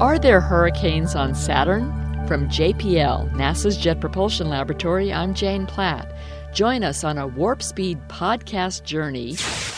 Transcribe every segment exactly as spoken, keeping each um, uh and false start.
Are there hurricanes on Saturn? From J P L, NASA's Jet Propulsion Laboratory, I'm Jane Platt. Join us on a Warp Speed podcast journey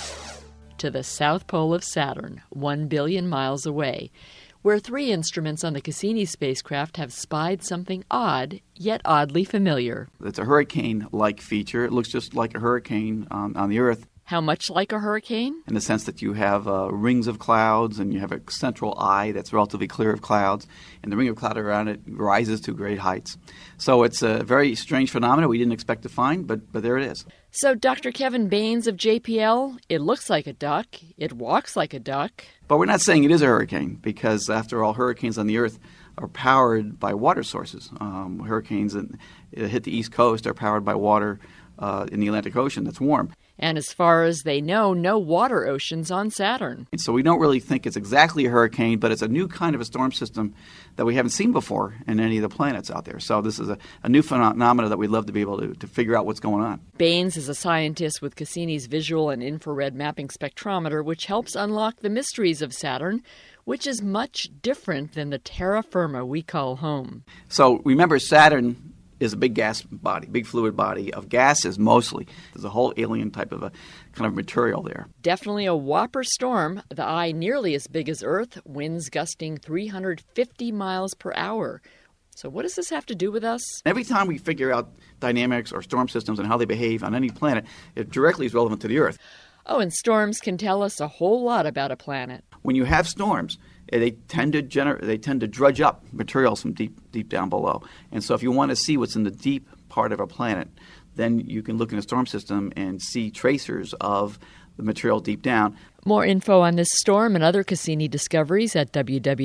to the South Pole of Saturn, one billion miles away, where three instruments on the Cassini spacecraft have spied something odd, yet oddly familiar. It's a hurricane-like feature. It looks just like a hurricane on, on the Earth. How much like a hurricane? In the sense that you have uh, rings of clouds and you have a central eye that's relatively clear of clouds, and the ring of cloud around it rises to great heights. So it's a very strange phenomenon we didn't expect to find, but, but there it is. So Doctor Kevin Baines of J P L, it looks like a duck, it walks like a duck. But we're not saying it is a hurricane because, after all, hurricanes on the Earth are powered by water sources. Um, hurricanes that hit the East Coast are powered by water uh, in the Atlantic Ocean that's warm. And as far as they know, no water oceans on Saturn. And so we don't really think it's exactly a hurricane, but it's a new kind of a storm system that we haven't seen before in any of the planets out there. So this is a, a new phenomenon that we'd love to be able to, to figure out what's going on. Baines is a scientist with Cassini's visual and infrared mapping spectrometer, which helps unlock the mysteries of Saturn, which is much different than the terra firma we call home. So remember, Saturn is a big gas body, big fluid body of gases mostly. There's a whole alien type of a kind of material there. Definitely a whopper storm, the eye nearly as big as Earth, winds gusting three hundred fifty miles per hour. So what does this have to do with us? Every time we figure out dynamics or storm systems and how they behave on any planet, it directly is relevant to the Earth. Oh, and storms can tell us a whole lot about a planet. When you have storms, they tend to gener- they tend to drudge up materials from deep deep down below. And so if you want to see what's in the deep part of a planet, then you can look in a storm system and see tracers of the material deep down. More info on this storm and other Cassini discoveries at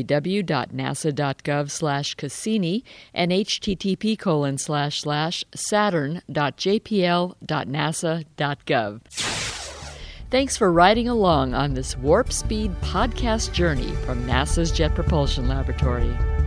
www.nasa.gov slash Cassini and http colon slash slash saturn.jpl.nasa.gov. Thanks for riding along on this Warp Speed podcast journey from NASA's Jet Propulsion Laboratory.